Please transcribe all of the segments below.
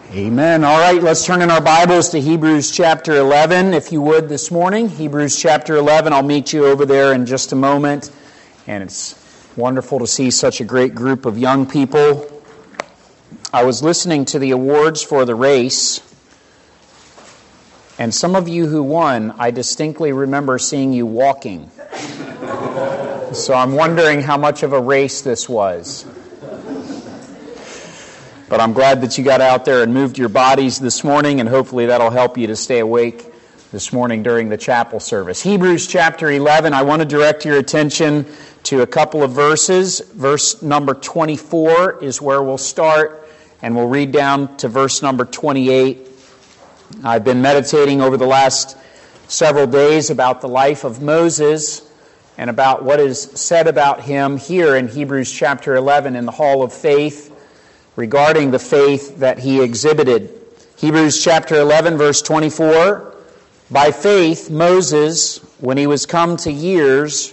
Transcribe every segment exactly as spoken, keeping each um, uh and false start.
Amen. All right, let's turn in our Bibles to Hebrews chapter eleven, if you would, this morning. Hebrews chapter eleven. I'll meet you over there in just a moment. And it's wonderful to see such a great group of young people. I was listening to the awards for the race, and some of you who won, I distinctly remember seeing you walking. So I'm wondering how much of a race this was. But I'm glad that you got out there and moved your bodies this morning, and hopefully that'll help you to stay awake this morning during the chapel service. Hebrews chapter eleven, I want to direct your attention to a couple of verses. Verse number twenty-four is where we'll start, and we'll read down to verse number twenty-eight. I've been meditating over the last several days about the life of Moses and about what is said about him here in Hebrews chapter eleven in the Hall of Faith, regarding the faith that he exhibited. Hebrews chapter eleven, verse twenty-four, by faith Moses, when he was come to years,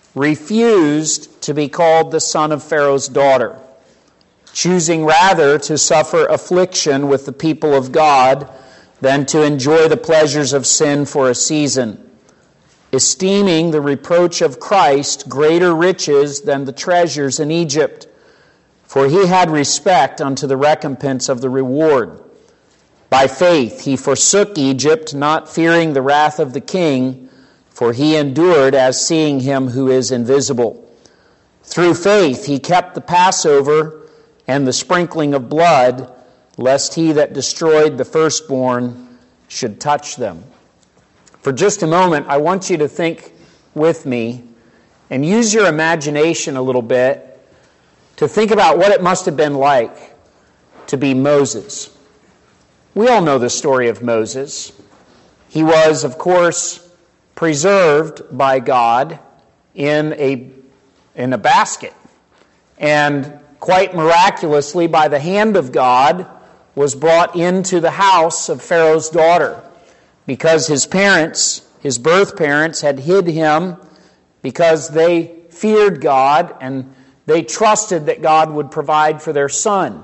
refused to be called the son of Pharaoh's daughter, choosing rather to suffer affliction with the people of God than to enjoy the pleasures of sin for a season, esteeming the reproach of Christ greater riches than the treasures in Egypt, for he had respect unto the recompense of the reward. By faith he forsook Egypt, not fearing the wrath of the king, for he endured as seeing him who is invisible. Through faith he kept the Passover and the sprinkling of blood, lest he that destroyed the firstborn should touch them. For just a moment, I want you to think with me and use your imagination a little bit to think about what it must have been like to be Moses. We all know the story of Moses. He was, of course, preserved by God in a, in a basket, and quite miraculously, by the hand of God, was brought into the house of Pharaoh's daughter, because his parents, his birth parents, had hid him because they feared God and they trusted that God would provide for their son.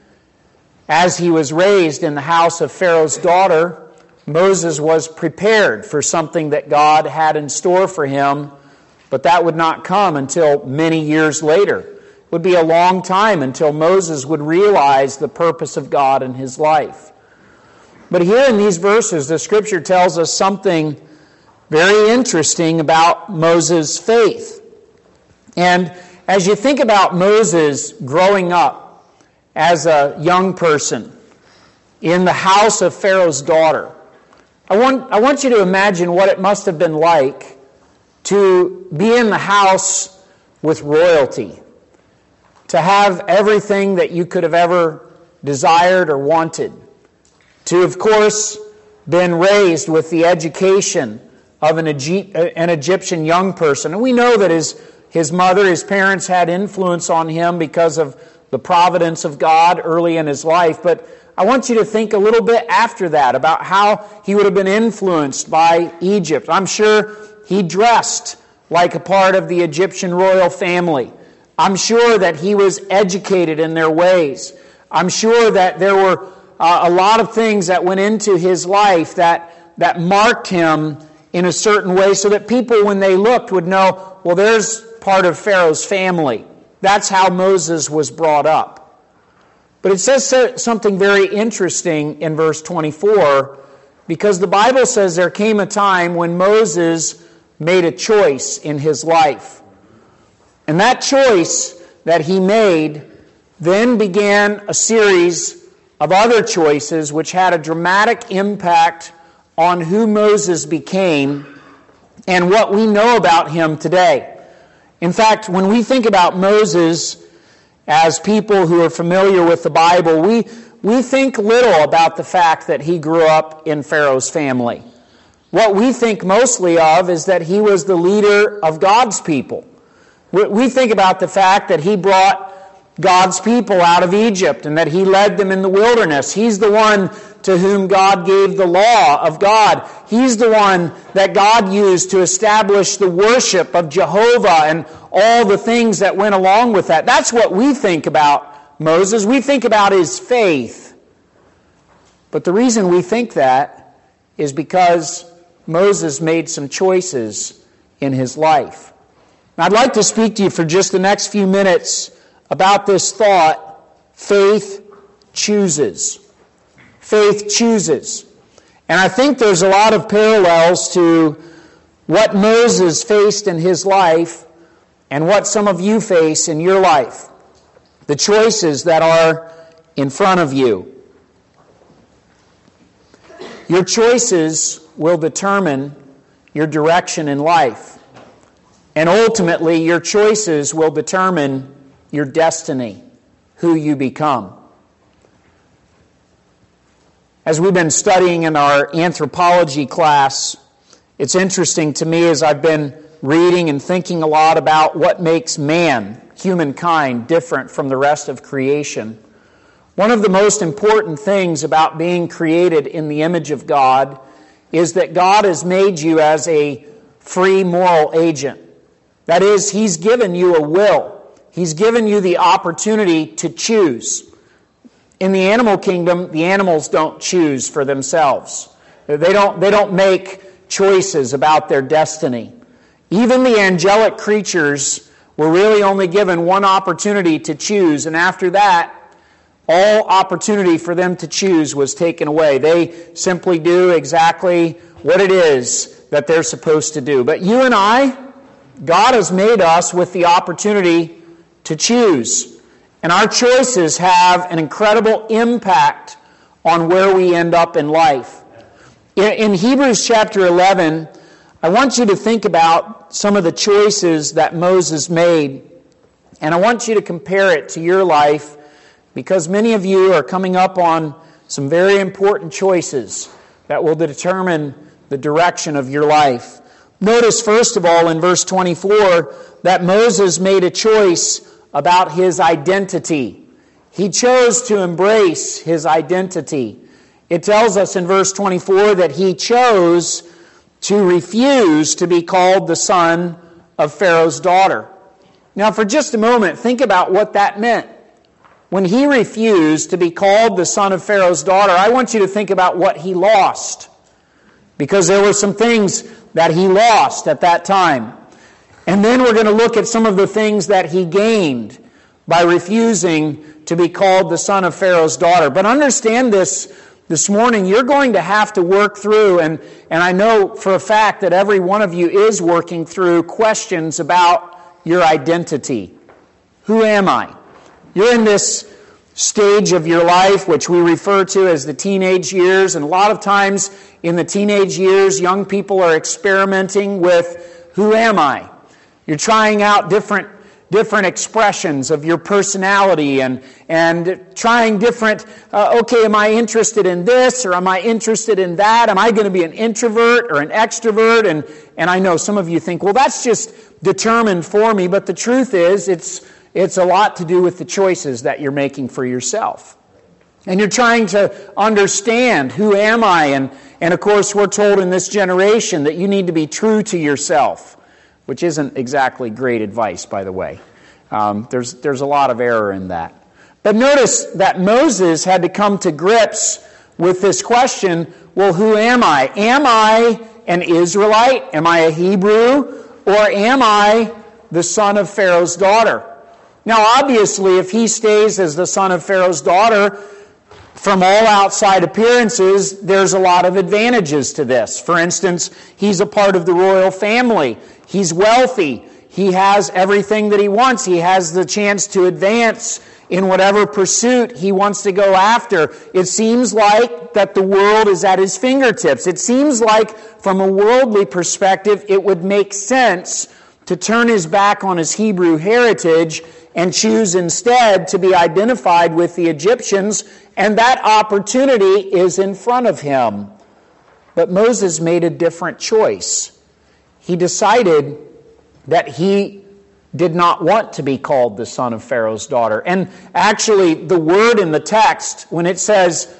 As he was raised in the house of Pharaoh's daughter, Moses was prepared for something that God had in store for him, but that would not come until many years later. It would be a long time until Moses would realize the purpose of God in his life. But here in these verses, the Scripture tells us something very interesting about Moses' faith. And as you think about Moses growing up as a young person in the house of Pharaoh's daughter, I want, I want you to imagine what it must have been like to be in the house with royalty, to have everything that you could have ever desired or wanted, to, of course, been raised with the education of an, Egy- an Egyptian young person. And we know that his His mother, his parents had influence on him because of the providence of God early in his life. But I want you to think a little bit after that about how he would have been influenced by Egypt. I'm sure he dressed like a part of the Egyptian royal family. I'm sure that he was educated in their ways. I'm sure that there were uh, a lot of things that went into his life that, that marked him in a certain way so that people, when they looked, would know, well, there's part of Pharaoh's family. That's how Moses was brought up. But it says something very interesting in verse twenty-four, because the Bible says there came a time when Moses made a choice in his life. And that choice that he made then began a series of other choices which had a dramatic impact on who Moses became and what we know about him today. In fact, when we think about Moses as people who are familiar with the Bible, we, we think little about the fact that he grew up in Pharaoh's family. What we think mostly of is that he was the leader of God's people. We, we think about the fact that he brought God's people out of Egypt and that he led them in the wilderness. He's the one to whom God gave the law of God. He's the one that God used to establish the worship of Jehovah and all the things that went along with that. That's what we think about Moses. We think about his faith. But the reason we think that is because Moses made some choices in his life. And I'd like to speak to you for just the next few minutes about this thought, faith chooses. Faith chooses. And I think there's a lot of parallels to what Moses faced in his life and what some of you face in your life. The choices that are in front of you. Your choices will determine your direction in life. And ultimately, your choices will determine your destiny, who you become. As we've been studying in our anthropology class, it's interesting to me as I've been reading and thinking a lot about what makes man, humankind, different from the rest of creation. One of the most important things about being created in the image of God is that God has made you as a free moral agent. That is, He's given you a will. He's given you the opportunity to choose. In the animal kingdom, the animals don't choose for themselves. They don't, they don't make choices about their destiny. Even the angelic creatures were really only given one opportunity to choose, and after that, all opportunity for them to choose was taken away. They simply do exactly what it is that they're supposed to do. But you and I, God has made us with the opportunity to choose. And our choices have an incredible impact on where we end up in life. In Hebrews chapter eleven, I want you to think about some of the choices that Moses made. And I want you to compare it to your life, because many of you are coming up on some very important choices that will determine the direction of your life. Notice, first of all, in verse twenty-four, that Moses made a choice about his identity. He chose to embrace his identity. It tells us in verse twenty-four that he chose to refuse to be called the son of Pharaoh's daughter. Now, for just a moment, think about what that meant. When he refused to be called the son of Pharaoh's daughter, I want you to think about what he lost. Because there were some things that he lost at that time. And then we're going to look at some of the things that he gained by refusing to be called the son of Pharaoh's daughter. But understand this this morning, you're going to have to work through, and, and I know for a fact that every one of you is working through questions about your identity. Who am I? You're in this stage of your life which we refer to as the teenage years, and a lot of times in the teenage years, young people are experimenting with, who am I? You're trying out different different expressions of your personality and and trying different, uh, okay, am I interested in this or am I interested in that? Am I going to be an introvert or an extrovert? And, and I know some of you think, well, that's just determined for me, but the truth is it's It's a lot to do with the choices that you're making for yourself. And you're trying to understand, who am I? And, and of course, we're told in this generation that you need to be true to yourself, which isn't exactly great advice, by the way. Um, there's, there's a lot of error in that. But notice that Moses had to come to grips with this question, well, who am I? Am I an Israelite? Am I a Hebrew? Or am I the son of Pharaoh's daughter? Now, obviously, if he stays as the son of Pharaoh's daughter, from all outside appearances, there's a lot of advantages to this. For instance, he's a part of the royal family. He's wealthy. He has everything that he wants. He has the chance to advance in whatever pursuit he wants to go after. It seems like that the world is at his fingertips. It seems like, from a worldly perspective, it would make sense to turn his back on his Hebrew heritage and choose instead to be identified with the Egyptians, and that opportunity is in front of him. But Moses made a different choice. He decided that he did not want to be called the son of Pharaoh's daughter. And actually, the word in the text, when it says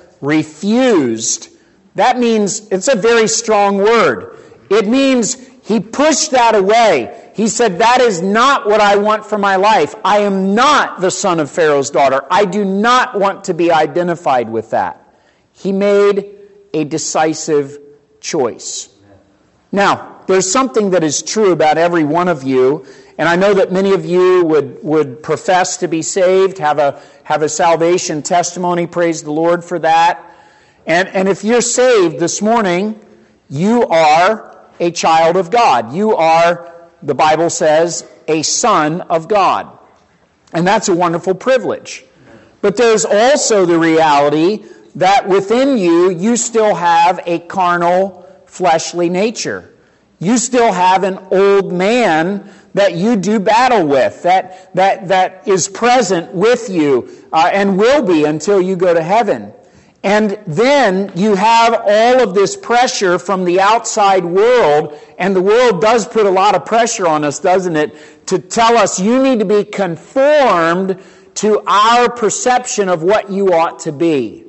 refused, that means it's a very strong word. It means he pushed that away. He said, that is not what I want for my life. I am not the son of Pharaoh's daughter. I do not want to be identified with that. he made a decisive choice. Now, there's something that is true about every one of you, and I know that many of you would, would profess to be saved, have a, have a salvation testimony. Praise the Lord for that. And, and if you're saved this morning, you are a child of God. You are, the Bible says, a son of God. And that's a wonderful privilege. But there's also the reality that within you, you still have a carnal, fleshly nature. You still have an old man that you do battle with, that, that, that is present with you uh, and will be until you go to heaven. And then you have all of this pressure from the outside world, and the world does put a lot of pressure on us, doesn't it, to tell us you need to be conformed to our perception of what you ought to be.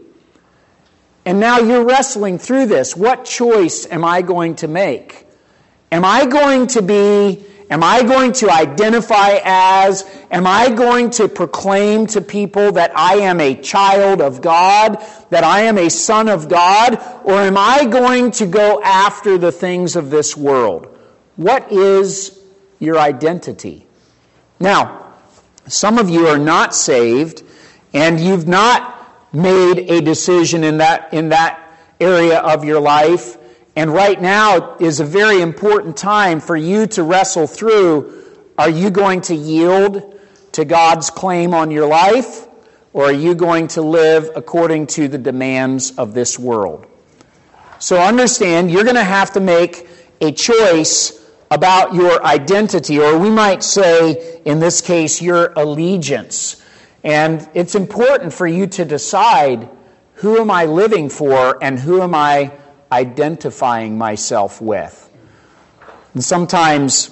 And now you're wrestling through this. What choice am I going to make? Am I going to be, am I going to identify as, am I going to proclaim to people that I am a child of God, that I am a son of God, or am I going to go after the things of this world? What is your identity? Now, some of you are not saved, and you've not made a decision in that in that area of your life, and right now is a very important time for you to wrestle through, are you going to yield to God's claim on your life, or are you going to live according to the demands of this world? So understand, you're going to have to make a choice about your identity, or we might say, in this case, your allegiance. And it's important for you to decide, who am I living for and who am I identifying myself with? And sometimes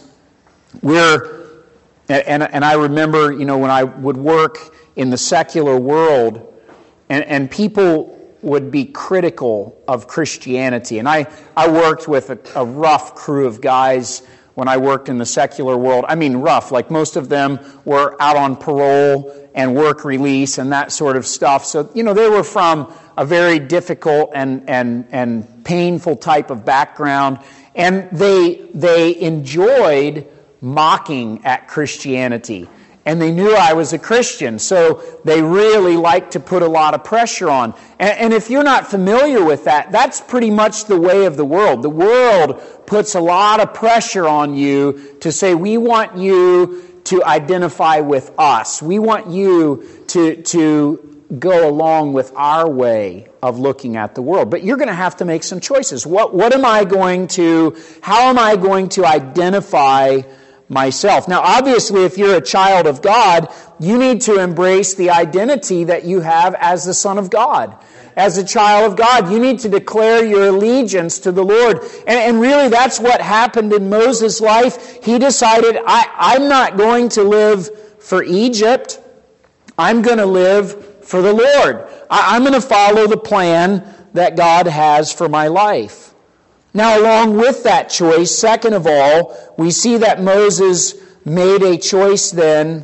we're, and, and I remember, you know, when I would work in the secular world, and, and people would be critical of Christianity. And I, I worked with a, a rough crew of guys when I worked in the secular world. I mean rough, like most of them were out on parole and work release and that sort of stuff. So, you know, they were from a very difficult and and and painful type of background, and they they enjoyed mocking at Christianity. And they knew I was a Christian, so they really liked to put a lot of pressure on. And, and if you're not familiar with that, that's pretty much the way of the world. The world puts a lot of pressure on you to say, we want you to identify with us. We want you to, to go along with our way of looking at the world. But you're going to have to make some choices. What, what am I going to, how am I going to identify myself? Now, obviously, if you're a child of God, you need to embrace the identity that you have as the Son of God. As a child of God, you need to declare your allegiance to the Lord. And, and really, that's what happened in Moses' life. He decided, I, I'm not going to live for Egypt. I'm going to live for the Lord. I, I'm going to follow the plan that God has for my life. Now, along with that choice, second of all, we see that Moses made a choice then,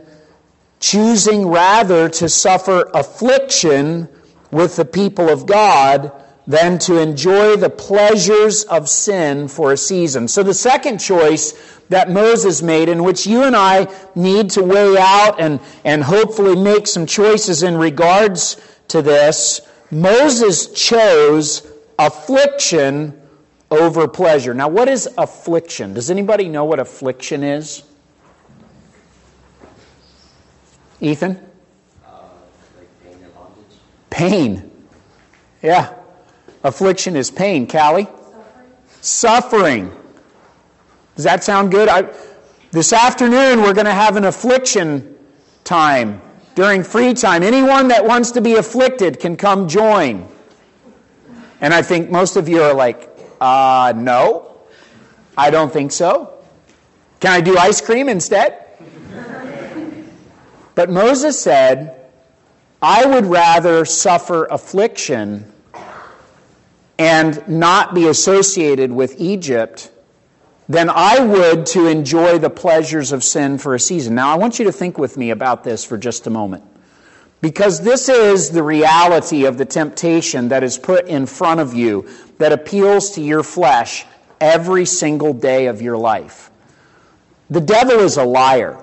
choosing rather to suffer affliction with the people of God than to enjoy the pleasures of sin for a season. So the second choice that Moses made, in which you and I need to weigh out and, and hopefully make some choices in regards to this, Moses chose affliction over pleasure. Now, what is affliction? Does anybody know what affliction is? Ethan? Uh, like pain and bondage. Pain. Yeah. Affliction is pain. Callie? Suffering. Suffering. Does that sound good? I, this afternoon, we're going to have an affliction time during free time. Anyone that wants to be afflicted can come join. And I think most of you are like, Uh, no, I don't think so. Can I do ice cream instead? But Moses said, I would rather suffer affliction and not be associated with Egypt than I would to enjoy the pleasures of sin for a season. Now, I want you to think with me about this for just a moment. Because this is the reality of the temptation that is put in front of you that appeals to your flesh every single day of your life. The devil is a liar.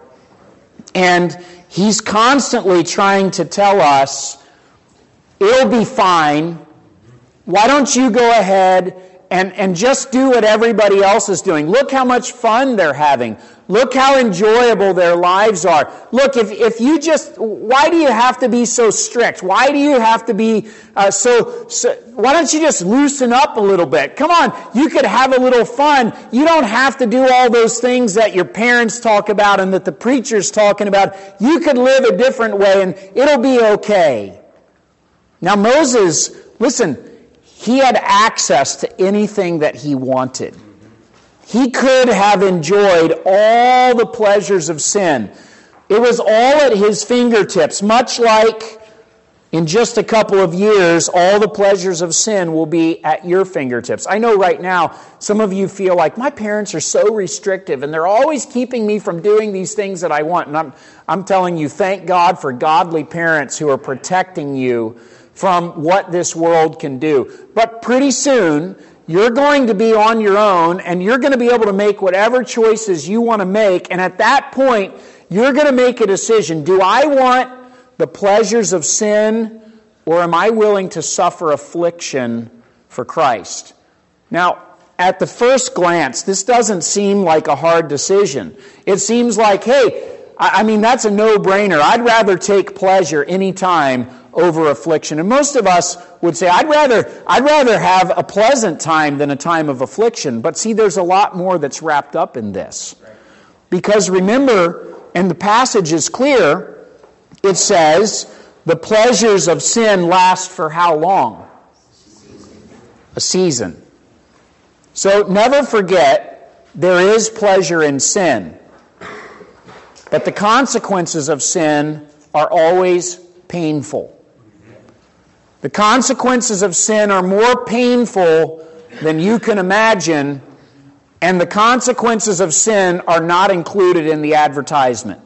And he's constantly trying to tell us, it'll be fine. Why don't you go ahead and, and just do what everybody else is doing? Look how much fun they're having. Look how enjoyable their lives are. Look, if, if you just, why do you have to be so strict? Why do you have to be uh, so, so, why don't you just loosen up a little bit? Come on, you could have a little fun. You don't have to do all those things that your parents talk about and that the preacher's talking about. You could live a different way and it'll be okay. Now Moses, listen, he had access to anything that he wanted. He could have enjoyed all the pleasures of sin. It was all at his fingertips, much like in just a couple of years, all the pleasures of sin will be at your fingertips. I know right now, some of you feel like, my parents are so restrictive and they're always keeping me from doing these things that I want. And I'm, I'm telling you, thank God for godly parents who are protecting you from what this world can do. But pretty soon, you're going to be on your own, and you're going to be able to make whatever choices you want to make. And at that point, you're going to make a decision. Do I want the pleasures of sin, or am I willing to suffer affliction for Christ? Now, at the first glance, this doesn't seem like a hard decision. It seems like, hey, I mean, that's a no-brainer. I'd rather take pleasure anytime over affliction. And most of us would say, I'd rather I'd rather have a pleasant time than a time of affliction. But see, there's a lot more that's wrapped up in this. Because remember, and the passage is clear, it says, the pleasures of sin last for how long? A season. So never forget, there is pleasure in sin. But the consequences of sin are always painful. The consequences of sin are more painful than you can imagine, and the consequences of sin are not included in the advertisement.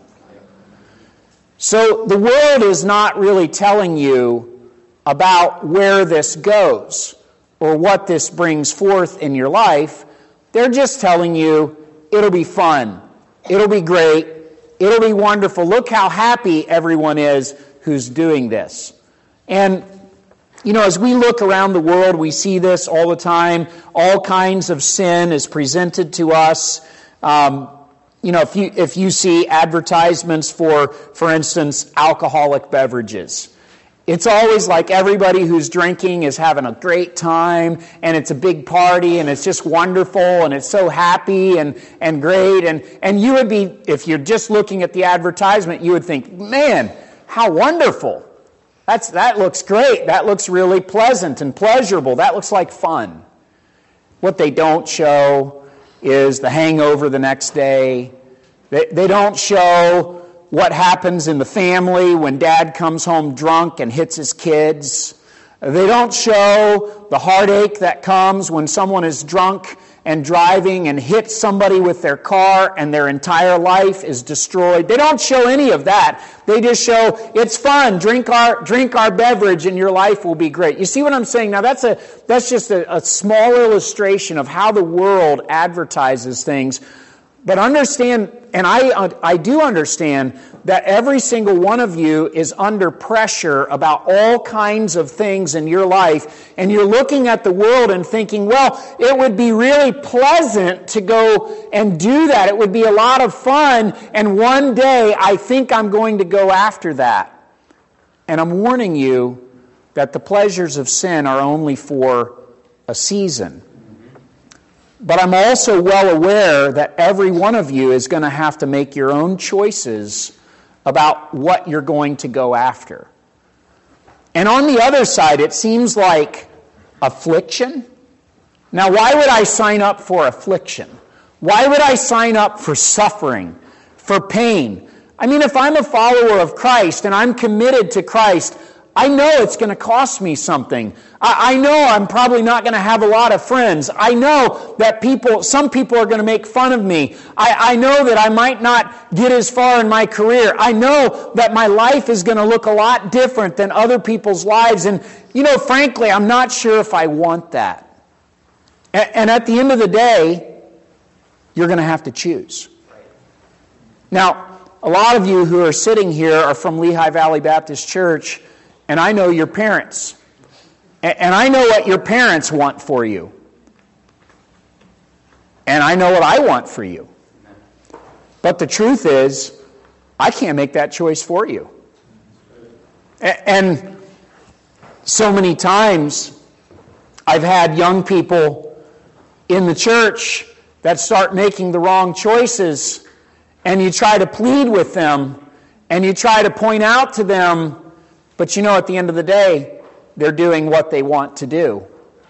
So the world is not really telling you about where this goes or what this brings forth in your life. They're just telling you it'll be fun, it'll be great, it'll be wonderful. Look how happy everyone is who's doing this. And you know, as we look around the world, we see this all the time. All kinds of sin is presented to us. Um, you know, if you if you see advertisements for, for instance, alcoholic beverages, it's always like everybody who's drinking is having a great time, and it's a big party, and it's just wonderful, and it's so happy and, and great. And, and you would be, if you're just looking at the advertisement, you would think, man, how wonderful. That's, that looks great. That looks really pleasant and pleasurable. That looks like fun. What they don't show is the hangover the next day. They, they don't show what happens in the family when dad comes home drunk and hits his kids. They don't show the heartache that comes when someone is drunk and driving and hits somebody with their car and their entire life is destroyed. They don't show any of that. They just show, it's fun, drink our drink our beverage and your life will be great. You see what I'm saying? Now that's a that's just a, a small illustration of how the world advertises things. But understand, and I I do understand, that every single one of you is under pressure about all kinds of things in your life, and you're looking at the world and thinking, well, it would be really pleasant to go and do that. It would be a lot of fun, and one day I think I'm going to go after that. And I'm warning you that the pleasures of sin are only for a season. But I'm also well aware that every one of you is going to have to make your own choices about what you're going to go after. And on the other side, it seems like affliction. Now, why would I sign up for affliction? Why would I sign up for suffering, for pain? I mean, if I'm a follower of Christ and I'm committed to Christ, I know it's going to cost me something. I, I know I'm probably not going to have a lot of friends. I know that people, some people are going to make fun of me. I, I know that I might not get as far in my career. I know that my life is going to look a lot different than other people's lives. And, you know, frankly, I'm not sure if I want that. And, and at the end of the day, you're going to have to choose. Now, a lot of you who are sitting here are from Lehigh Valley Baptist Church, and I know your parents. And I know what your parents want for you. And I know what I want for you. But the truth is, I can't make that choice for you. And so many times, I've had young people in the church that start making the wrong choices, and you try to plead with them, and you try to point out to them, but you know, at the end of the day, they're doing what they want to do.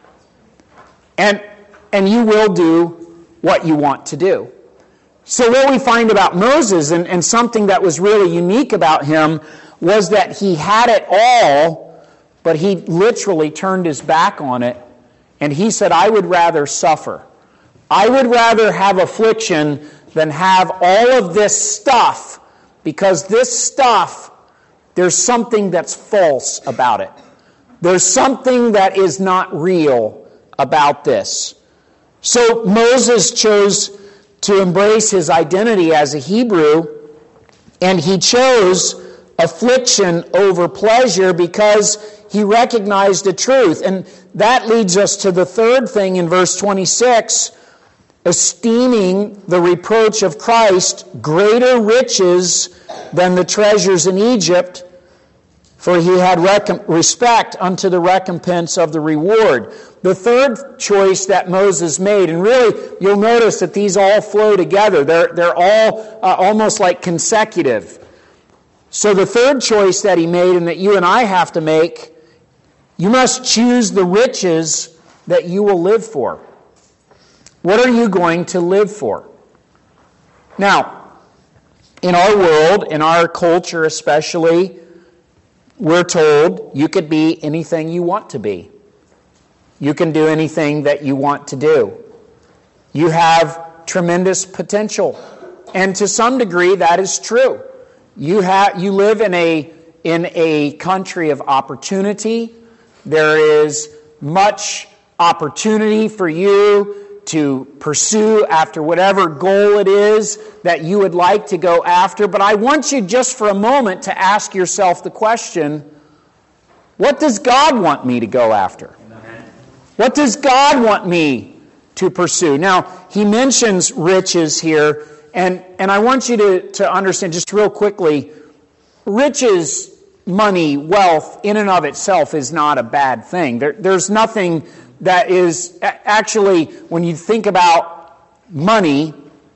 And, and you will do what you want to do. So what we find about Moses, and, and something that was really unique about him, was that he had it all, but he literally turned his back on it, and he said, I would rather suffer. I would rather have affliction than have all of this stuff, because this stuff, there's something that's false about it. There's something that is not real about this. So Moses chose to embrace his identity as a Hebrew, and he chose affliction over pleasure because he recognized the truth. And that leads us to the third thing in verse twenty-six, esteeming the reproach of Christ greater riches than the treasures in Egypt, for he had rec- respect unto the recompense of the reward. The third choice that Moses made, and really you'll notice that these all flow together. They're, they're all uh, almost like consecutive. So the third choice that he made, and that you and I have to make, you must choose the riches that you will live for. What are you going to live for? Now, in our world, in our culture especially, we're told you could be anything you want to be. You can do anything that you want to do. You have tremendous potential. And to some degree, that is true. You have you live in a in a country of opportunity. There is much opportunity for you to pursue after whatever goal it is that you would like to go after. But I want you just for a moment to ask yourself the question, what does God want me to go after? Amen. What does God want me to pursue? Now, he mentions riches here, and, and I want you to, to understand just real quickly, riches, money, wealth, in and of itself is not a bad thing. There, there's nothing that is, actually, when you think about money,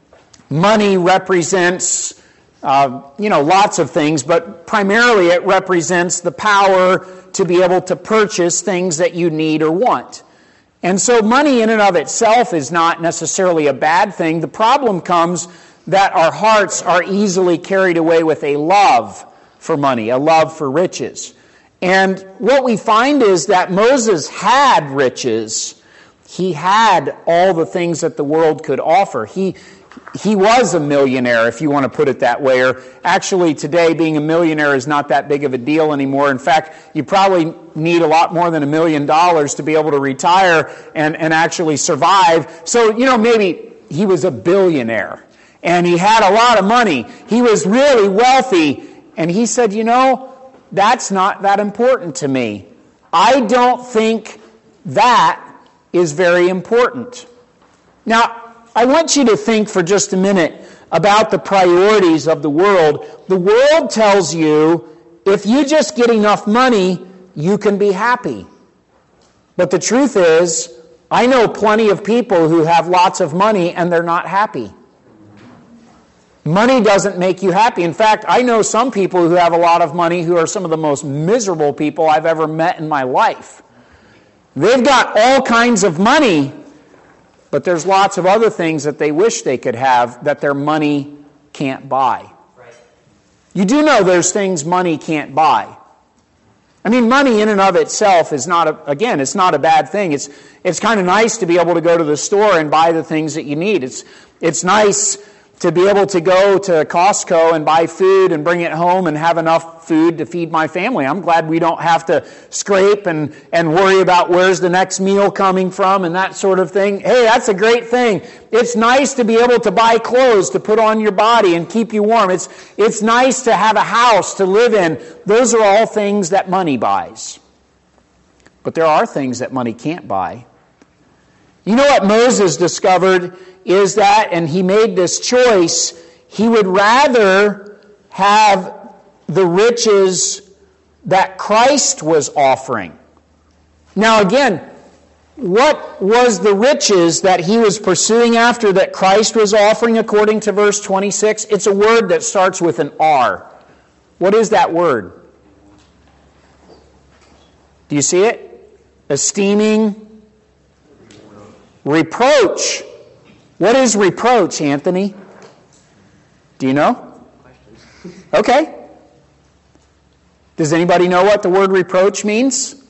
money represents, uh, you know, lots of things, but primarily it represents the power to be able to purchase things that you need or want. And so money in and of itself is not necessarily a bad thing. The problem comes that our hearts are easily carried away with a love for money, a love for riches. And what we find is that Moses had riches. He had all the things that the world could offer. He he was a millionaire, if you want to put it that way. Or actually, today, being a millionaire is not that big of a deal anymore. In fact, you probably need a lot more than a million dollars to be able to retire and, and actually survive. So, you know, maybe he was a billionaire. And he had a lot of money. He was really wealthy. And he said, you know, that's not that important to me. I don't think that is very important. Now, I want you to think for just a minute about the priorities of the world. The world tells you if you just get enough money, you can be happy. But the truth is, I know plenty of people who have lots of money and they're not happy. Money doesn't make you happy. In fact, I know some people who have a lot of money who are some of the most miserable people I've ever met in my life. They've got all kinds of money, but there's lots of other things that they wish they could have that their money can't buy. Right. You do know there's things money can't buy. I mean, money in and of itself is not, a, again, it's not a bad thing. It's it's kind of nice to be able to go to the store and buy the things that you need. It's it's nice to be able to go to Costco and buy food and bring it home and have enough food to feed my family. I'm glad we don't have to scrape and, and worry about where's the next meal coming from and that sort of thing. Hey, that's a great thing. It's nice to be able to buy clothes to put on your body and keep you warm. It's, it's nice to have a house to live in. Those are all things that money buys. But there are things that money can't buy. You know what Moses discovered is that, and he made this choice, he would rather have the riches that Christ was offering. Now again, what was the riches that he was pursuing after that Christ was offering according to verse twenty-six? It's a word that starts with an R. What is that word? Do you see it? Esteeming. Reproach. What is reproach, Anthony? Do you know? Okay. Does anybody know what the word reproach means?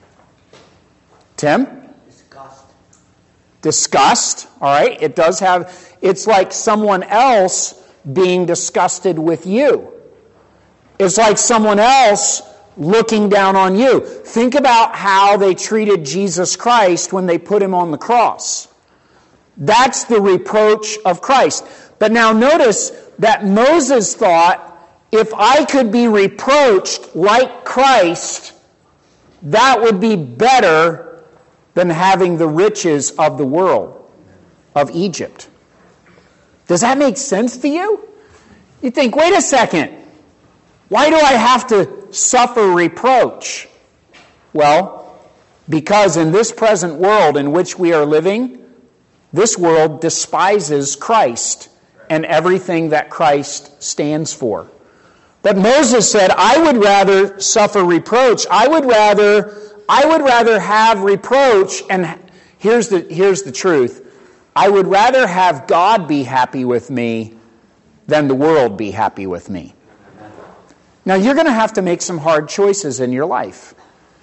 Tim? Disgust. Disgust. All right. It does have, it's like someone else being disgusted with you. It's like someone else looking down on you. Think about how they treated Jesus Christ when they put him on the cross. That's the reproach of Christ. But now notice that Moses thought, if I could be reproached like Christ, that would be better than having the riches of the world, of Egypt. Does that make sense to you? You think, wait a second, why do I have to suffer reproach? Well, because in this present world in which we are living, this world despises Christ and everything that Christ stands for. But Moses said, I would rather suffer reproach. I would rather, I would rather have reproach, and here's the, here's the truth. I would rather have God be happy with me than the world be happy with me. Now, you're going to have to make some hard choices in your life.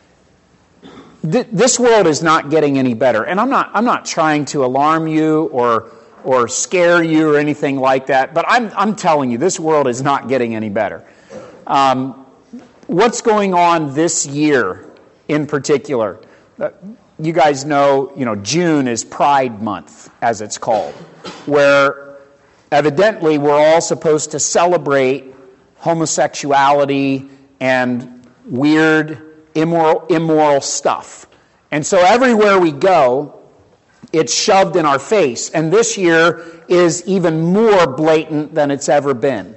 Th- this world is not getting any better. And I'm not, I'm not trying to alarm you or, or scare you or anything like that, but I'm, I'm telling you, this world is not getting any better. Um, what's going on this year in particular? Uh, you guys know, you know, June is Pride Month, as it's called, where evidently we're all supposed to celebrate homosexuality and weird, immoral, immoral stuff. And so everywhere we go, it's shoved in our face. And this year is even more blatant than it's ever been.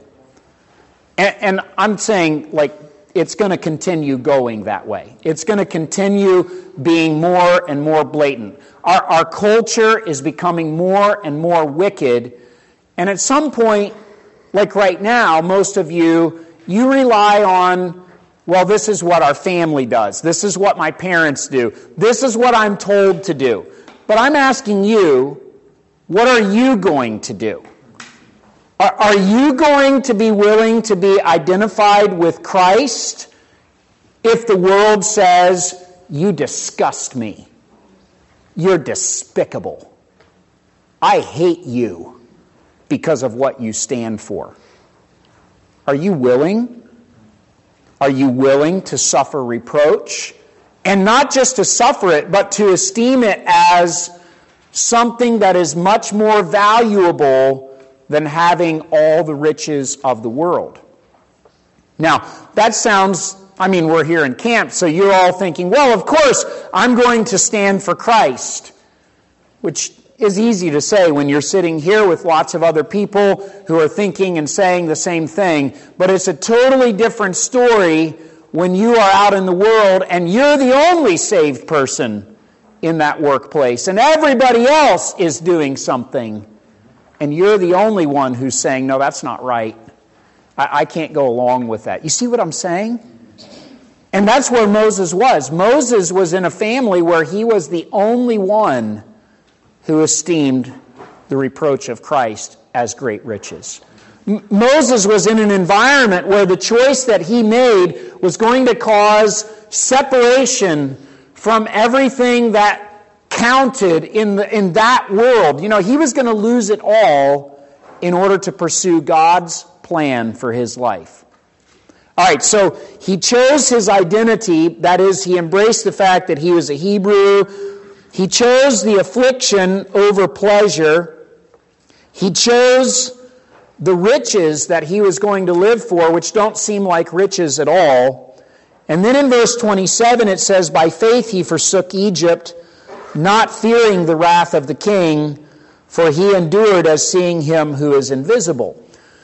And, and I'm saying, like, it's going to continue going that way. It's going to continue being more and more blatant. Our, our culture is becoming more and more wicked. And at some point, like right now, most of you, you rely on, well, this is what our family does. This is what my parents do. This is what I'm told to do. But I'm asking you, what are you going to do? Are, are you going to be willing to be identified with Christ if the world says, you disgust me, you're despicable, I hate you because of what you stand for? Are you willing? Are you willing to suffer reproach? And not just to suffer it, but to esteem it as something that is much more valuable than having all the riches of the world. Now, that sounds, I mean, we're here in camp, so you're all thinking, well, of course, I'm going to stand for Christ, which is easy to say when you're sitting here with lots of other people who are thinking and saying the same thing. But it's a totally different story when you are out in the world and you're the only saved person in that workplace and everybody else is doing something and you're the only one who's saying, no, that's not right. I, I can't go along with that. You see what I'm saying? And that's where Moses was. Moses was in a family where he was the only one who esteemed the reproach of Christ as great riches. M- Moses was in an environment where the choice that he made was going to cause separation from everything that counted in the, in that world. You know, he was going to lose it all in order to pursue God's plan for his life. All right, so he chose his identity. That is, he embraced the fact that he was a Hebrew. He chose the affliction over pleasure. He chose the riches that he was going to live for, which don't seem like riches at all. And then in verse twenty-seven it says, by faith he forsook Egypt, not fearing the wrath of the king, for he endured as seeing him who is invisible.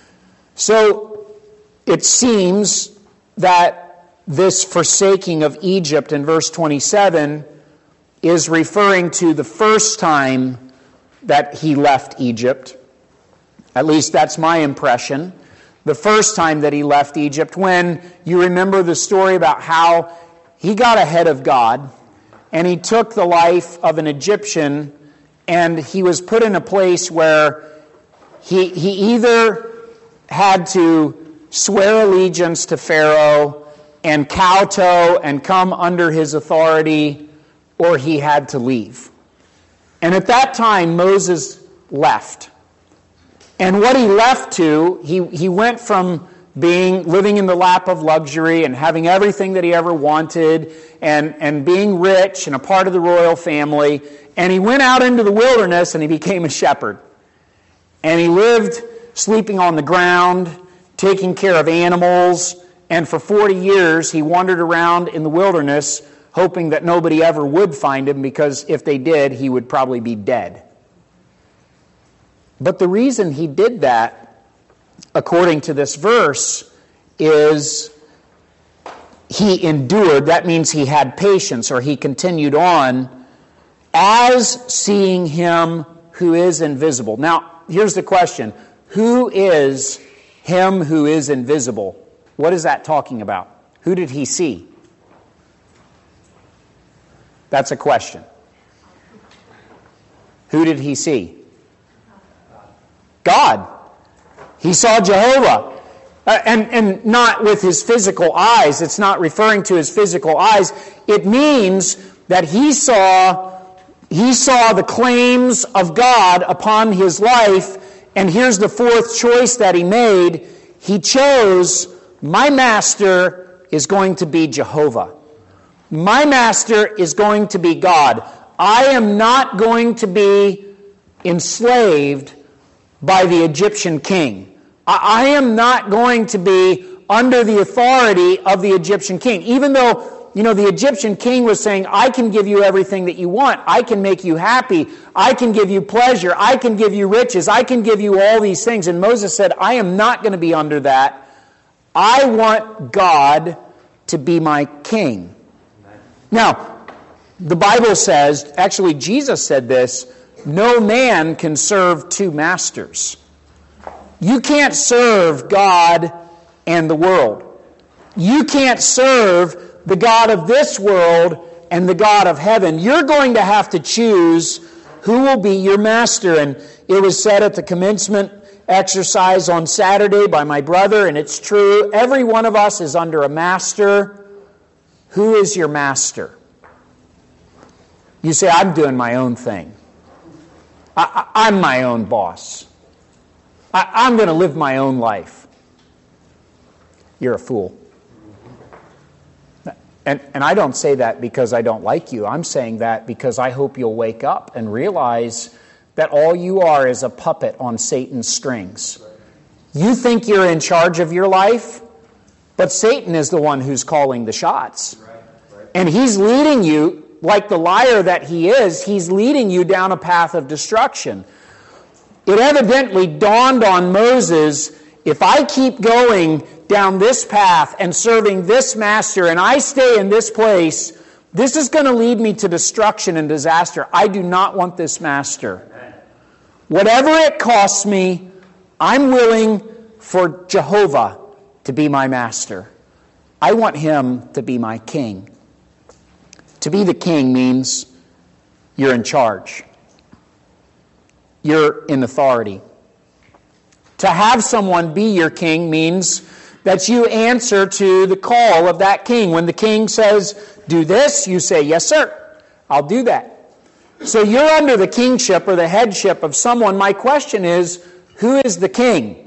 So it seems that this forsaking of Egypt in verse twenty-seven is referring to the first time that he left Egypt. At least that's my impression. The first time that he left Egypt, when you remember the story about how he got ahead of God and he took the life of an Egyptian, and he was put in a place where he, he either had to swear allegiance to Pharaoh and kowtow and come under his authority, or he had to leave. And at that time, Moses left. And what he left to, he, he went from being living in the lap of luxury and having everything that he ever wanted and, and being rich and a part of the royal family, and he went out into the wilderness and he became a shepherd. And he lived sleeping on the ground, taking care of animals, and for forty years he wandered around in the wilderness hoping that nobody ever would find him, because if they did, he would probably be dead. But the reason he did that, according to this verse, is he endured. That means he had patience, or he continued on, as seeing him who is invisible. Now, here's the question. Who is him who is invisible? What is that talking about? Who did he see? That's a question. Who did he see? God. He saw Jehovah. Uh, and, and not with his physical eyes. It's not referring to his physical eyes. It means that he saw, he saw the claims of God upon his life. And here's the fourth choice that he made. He chose, my master is going to be Jehovah. My master is going to be God. I am not going to be enslaved by the Egyptian king. I am not going to be under the authority of the Egyptian king. Even though, you know, the Egyptian king was saying, I can give you everything that you want. I can make you happy. I can give you pleasure. I can give you riches. I can give you all these things. And Moses said, I am not going to be under that. I want God to be my king. Now, the Bible says, actually Jesus said this, no man can serve two masters. You can't serve God and the world. You can't serve the God of this world and the God of heaven. You're going to have to choose who will be your master. And it was said at the commencement exercise on Saturday by my brother, and it's true, every one of us is under a master. Who is your master? You say, I'm doing my own thing. I, I, I'm my own boss. I, I'm going to live my own life. You're a fool. And, and I don't say that because I don't like you. I'm saying that because I hope you'll wake up and realize that all you are is a puppet on Satan's strings. You think you're in charge of your life, but Satan is the one who's calling the shots. And he's leading you, like the liar that he is, he's leading you down a path of destruction. It evidently dawned on Moses, if I keep going down this path and serving this master and I stay in this place, this is going to lead me to destruction and disaster. I do not want this master. Whatever it costs me, I'm willing for Jehovah to be my master. I want him to be my king. To be the king means you're in charge. You're in authority. To have someone be your king means that you answer to the call of that king. When the king says, do this, you say, yes, sir, I'll do that. So you're under the kingship or the headship of someone. My question is, who is the king?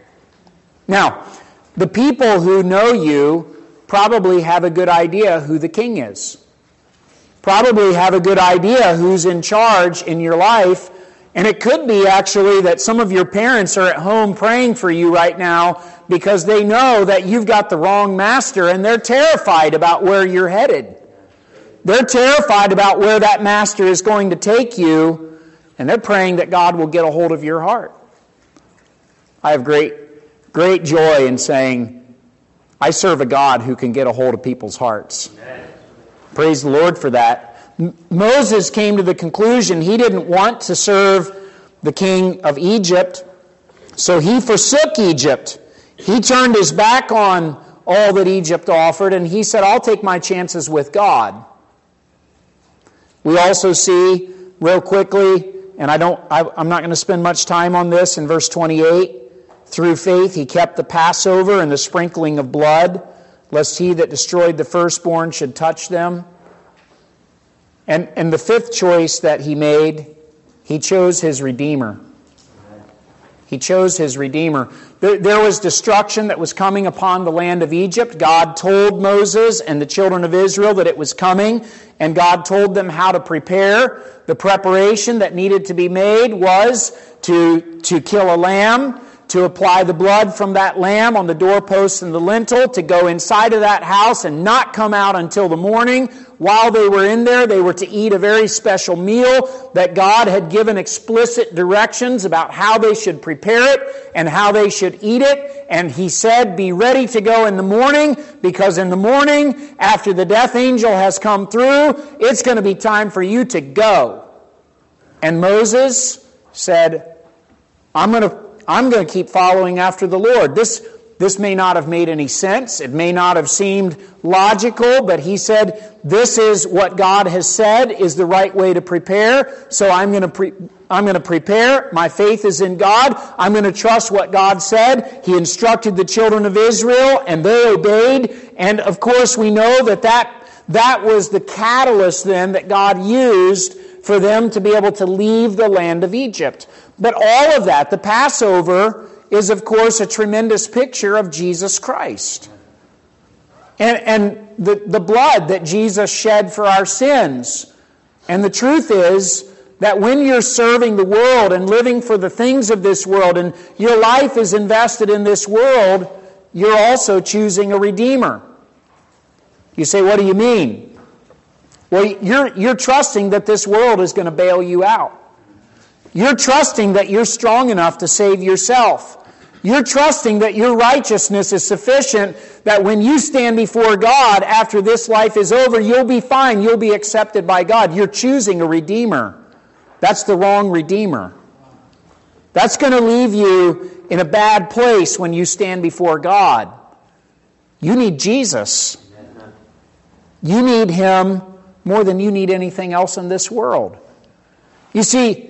Now, the people who know you probably have a good idea who the king is. Probably have a good idea who's in charge in your life. And it could be actually that some of your parents are at home praying for you right now because they know that you've got the wrong master and they're terrified about where you're headed. They're terrified about where that master is going to take you, and they're praying that God will get a hold of your heart. I have great, great joy in saying, I serve a God who can get a hold of people's hearts. Amen. Praise the Lord for that. Moses came to the conclusion he didn't want to serve the king of Egypt, so he forsook Egypt. He turned his back on all that Egypt offered, and he said, I'll take my chances with God. We also see, real quickly, and I don't, I, I'm not going to spend much time on this, in verse twenty-eight, through faith he kept the Passover and the sprinkling of blood, lest he that destroyed the firstborn should touch them. And, and the fifth choice that he made, he chose his Redeemer. He chose his Redeemer. There, there was destruction that was coming upon the land of Egypt. God told Moses and the children of Israel that it was coming, and God told them how to prepare. The preparation that needed to be made was to, to kill a lamb, to apply the blood from that lamb on the doorposts and the lintel, to go inside of that house and not come out until the morning. While they were in there, they were to eat a very special meal that God had given explicit directions about how they should prepare it and how they should eat it. And he said, be ready to go in the morning, because in the morning, after the death angel has come through, it's going to be time for you to go. And Moses said, I'm going to I'm going to keep following after the Lord. This, this may not have made any sense. It may not have seemed logical, but he said, this is what God has said is the right way to prepare. So I'm going to pre- I'm going to prepare. My faith is in God. I'm going to trust what God said. He instructed the children of Israel, and they obeyed. And of course, we know that that, that was the catalyst then that God used for them to be able to leave the land of Egypt. But all of that, the Passover, is of course a tremendous picture of Jesus Christ. And, and the, the blood that Jesus shed for our sins. And the truth is that when you're serving the world and living for the things of this world, and your life is invested in this world, you're also choosing a Redeemer. You say, what do you mean? Well, you're, you're trusting that this world is going to bail you out. You're trusting that you're strong enough to save yourself. You're trusting that your righteousness is sufficient, that when you stand before God after this life is over, you'll be fine. You'll be accepted by God. You're choosing a Redeemer. That's the wrong Redeemer. That's going to leave you in a bad place when you stand before God. You need Jesus. You need Him more than you need anything else in this world. You see,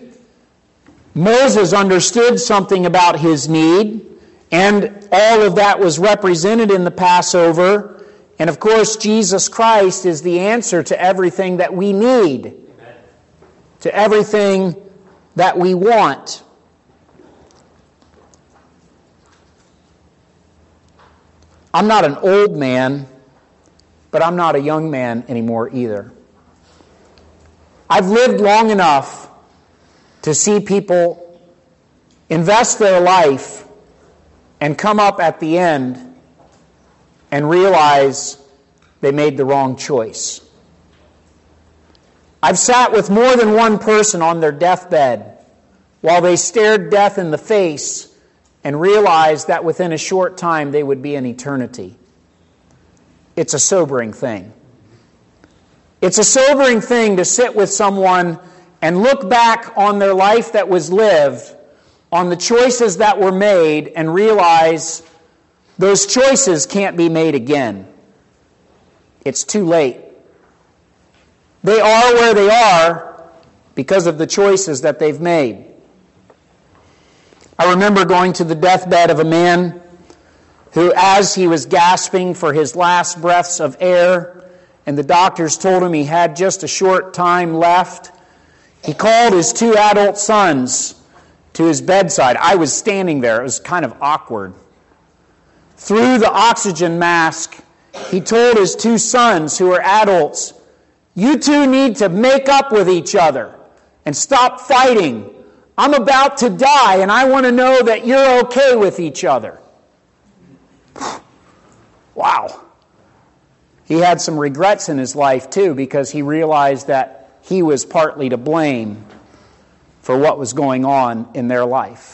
Moses understood something about his need, and all of that was represented in the Passover. And of course, Jesus Christ is the answer to everything that we need, Amen. To everything that we want. I'm not an old man, but I'm not a young man anymore either. I've lived long enough to see people invest their life and come up at the end and realize they made the wrong choice. I've sat with more than one person on their deathbed while they stared death in the face and realized that within a short time they would be in eternity. It's a sobering thing. It's a sobering thing to sit with someone and look back on their life that was lived, on the choices that were made, and realize those choices can't be made again. It's too late. They are where they are because of the choices that they've made. I remember going to the deathbed of a man who, as he was gasping for his last breaths of air, and the doctors told him he had just a short time left, he called his two adult sons to his bedside. I was standing there. It was kind of awkward. Through the oxygen mask, he told his two sons, who are adults, "You two need to make up with each other and stop fighting. I'm about to die, and I want to know that you're okay with each other." Wow. He had some regrets in his life, too, because he realized that he was partly to blame for what was going on in their life.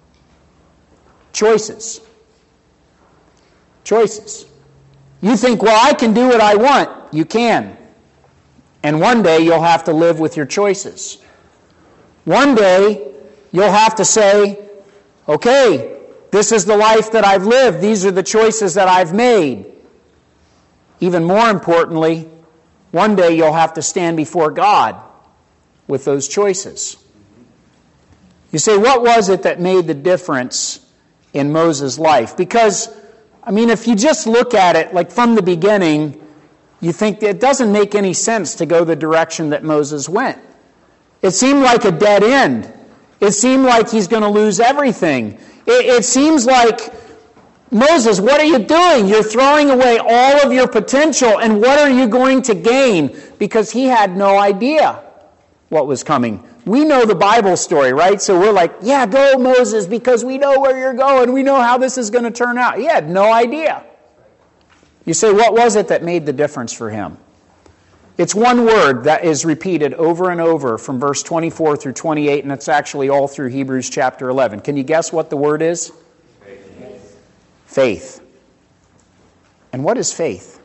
Choices. Choices. You think, well, I can do what I want. You can. And one day you'll have to live with your choices. One day you'll have to say, okay, this is the life that I've lived. These are the choices that I've made. Even more importantly, one day you'll have to stand before God with those choices. You say, what was it that made the difference in Moses' life? Because, I mean, if you just look at it, like from the beginning, you think it doesn't make any sense to go the direction that Moses went. It seemed like a dead end. It seemed like he's going to lose everything. It, it seems like, Moses, what are you doing? You're throwing away all of your potential, and what are you going to gain? Because he had no idea what was coming. We know the Bible story, right? So we're like, yeah, go Moses, because we know where you're going. We know how this is going to turn out. He had no idea. You say, what was it that made the difference for him? It's one word that is repeated over and over from verse twenty-four through twenty-eight, and it's actually all through Hebrews chapter eleven. Can you guess what the word is? Faith. Faith. And what is faith?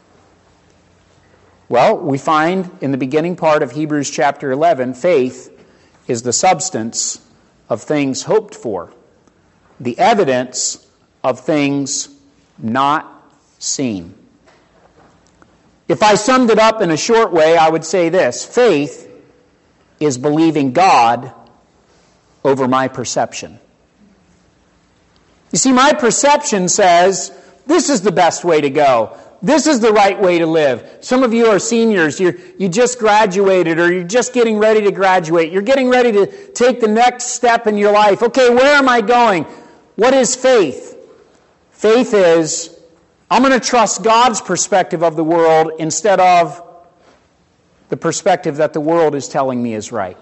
Well, we find in the beginning part of Hebrews chapter eleven, faith is the substance of things hoped for, the evidence of things not seen. If I summed it up in a short way, I would say this: faith is believing God over my perception. You see, my perception says, this is the best way to go. This is the right way to live. Some of you are seniors. You're, you just graduated, or you're just getting ready to graduate. You're getting ready to take the next step in your life. Okay, where am I going? What is faith? Faith is, I'm going to trust God's perspective of the world instead of the perspective that the world is telling me is right.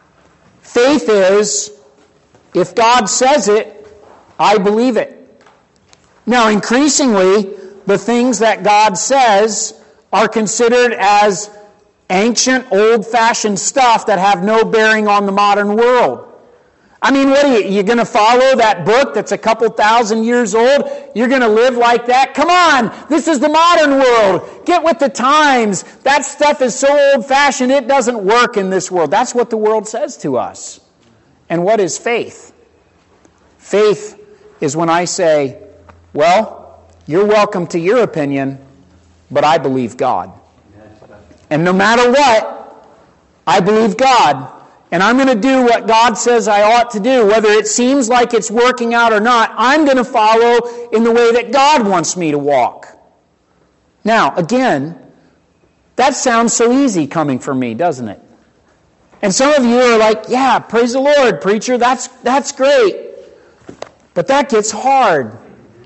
Faith is, if God says it, I believe it. Now, increasingly, the things that God says are considered as ancient, old-fashioned stuff that have no bearing on the modern world. I mean, what are you, you going to follow that book that's a couple thousand years old? You're going to live like that? Come on, this is the modern world. Get with the times. That stuff is so old-fashioned, it doesn't work in this world. That's what the world says to us. And what is faith? Faith is when I say, well, you're welcome to your opinion, but I believe God. And no matter what, I believe God. And I'm going to do what God says I ought to do. Whether it seems like it's working out or not, I'm going to follow in the way that God wants me to walk. Now, again, that sounds so easy coming from me, doesn't it? And some of you are like, yeah, praise the Lord, preacher, that's, that's great. But that gets hard.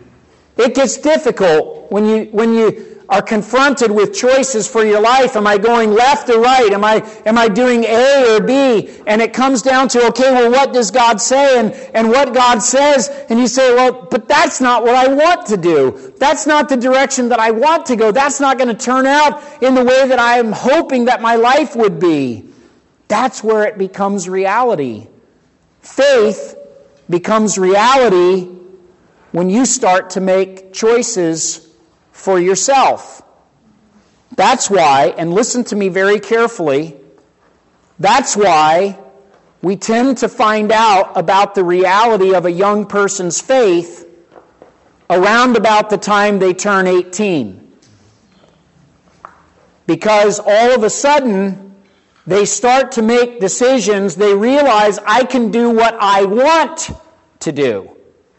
It gets difficult when you when you are confronted with choices for your life. Am I going left or right? Am I am I doing A or B? And it comes down to, okay, well, what does God say? And, and what God says, and you say, well, but that's not what I want to do. That's not the direction that I want to go. That's not going to turn out in the way that I am hoping that my life would be. That's where it becomes reality. Faith becomes reality when you start to make choices for yourself. That's why, and listen to me very carefully, that's why we tend to find out about the reality of a young person's faith around about the time they turn eighteen. Because all of a sudden, they start to make decisions. They realize, I can do what I want to do.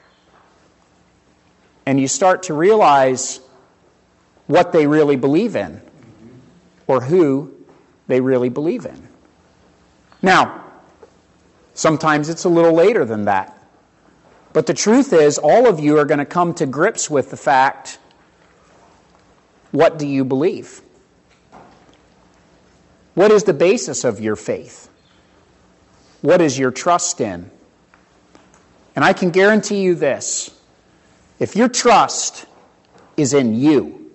And you start to realize what they really believe in, or who they really believe in. Now, sometimes it's a little later than that. But the truth is, all of you are going to come to grips with the fact, what do you believe? What is the basis of your faith? What is your trust in? And I can guarantee you this. If your trust is in you,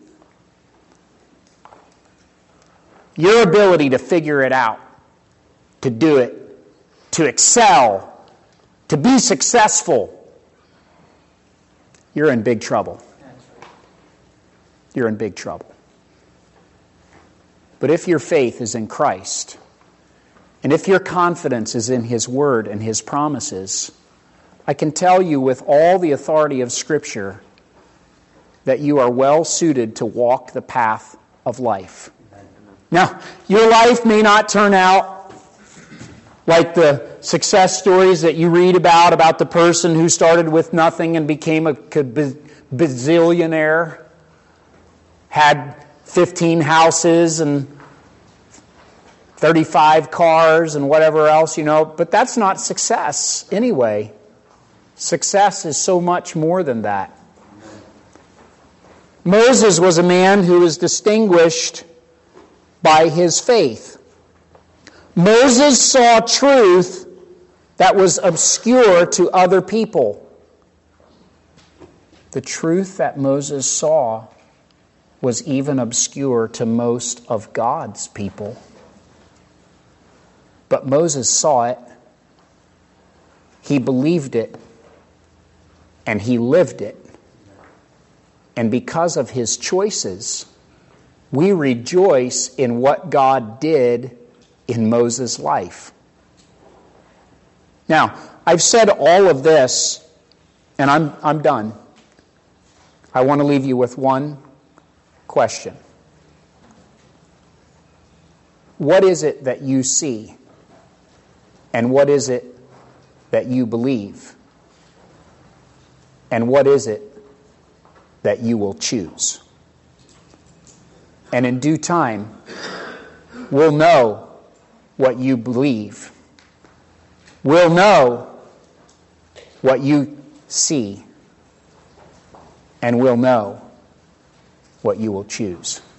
your ability to figure it out, to do it, to excel, to be successful, you're in big trouble. You're in big trouble. But if your faith is in Christ, and if your confidence is in His Word and His promises, I can tell you with all the authority of Scripture that you are well suited to walk the path of life. Now, your life may not turn out like the success stories that you read about, about the person who started with nothing and became a bazillionaire, had fifteen houses and thirty-five cars and whatever else, you know. But that's not success anyway. Success is so much more than that. Moses was a man who was distinguished by his faith. Moses saw truth that was obscure to other people. The truth that Moses saw was even obscure to most of God's people. But Moses saw it, he believed it, and he lived it. And because of his choices, we rejoice in what God did in Moses' life. Now, I've said all of this, and I'm I'm done. I want to leave you with one question. What is it that you see? And what is it that you believe? And what is it that you will choose? And in due time, we'll know what you believe. We'll know what you see. And we'll know what you will choose.